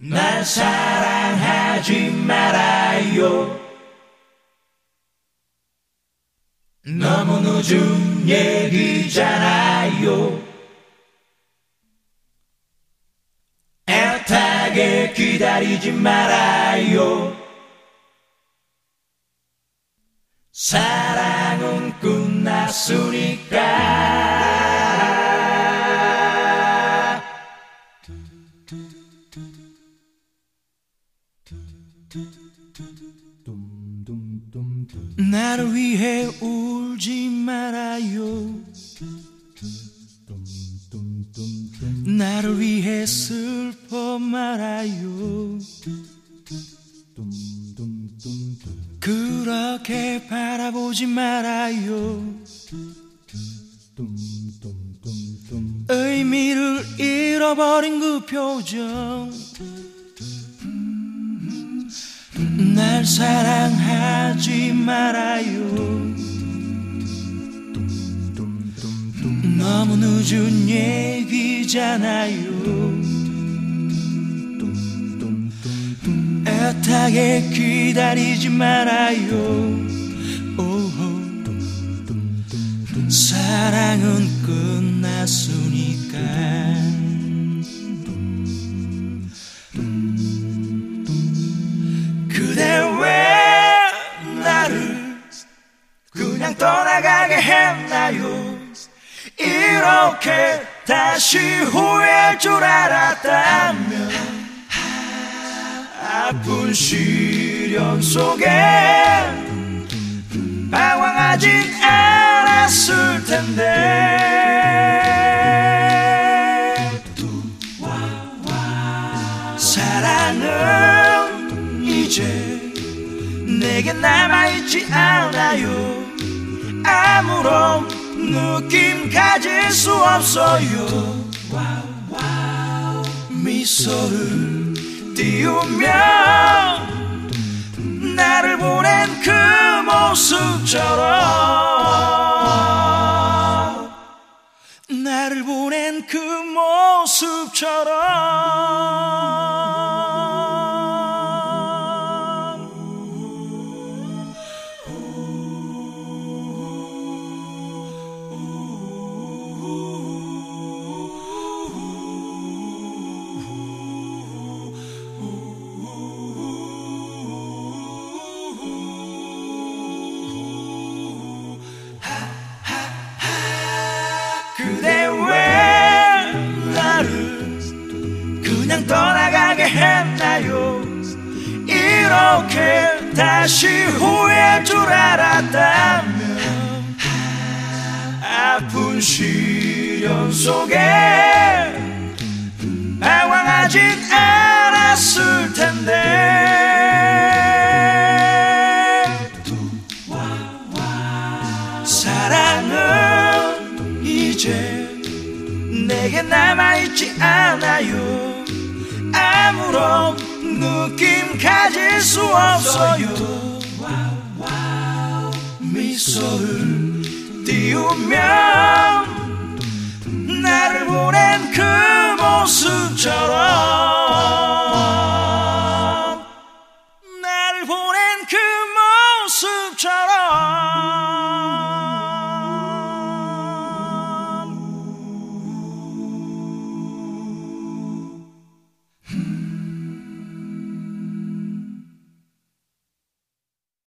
날 사랑하지 말아요. 너무 늦은 얘기잖아요. 애타게 기다리지 말아요. 사랑은 끝났으니까. 나를 위해 울지 말아요. 나를 위해 슬퍼 말아요. 그렇게 바라보지 말아요. 의미를 잃어버린 그 표정. 날 사랑하지 말아요. 너무 늦은 얘기잖아요. 애타게 기다리지 말아요. 사랑은 끝났으니까. 그대 왜 나를 그냥 떠나가게 했나요? 이렇게 다시 후회할 줄 알았다면 아픈 시련 속에 방황하진 않았을 텐데. 사랑은 이제 내게 남아있지 않아요. 아무런 느낌 가질 수 없어요. 미소를 띄우며 나를 보낸 그 모습처럼, 나를 보낸 그 모습처럼. 그대 왜 나를 그냥 떠나가게 했나요? 이렇게 다시 후회할 줄 알았다면 아픈 시련 속에 방황하진 않았을 텐데. 사랑은 이제 내게 남아있지 않아요. 아무런 느낌 가질 수 없어요. 미소를 띄우며 나를 보낸 그 모습처럼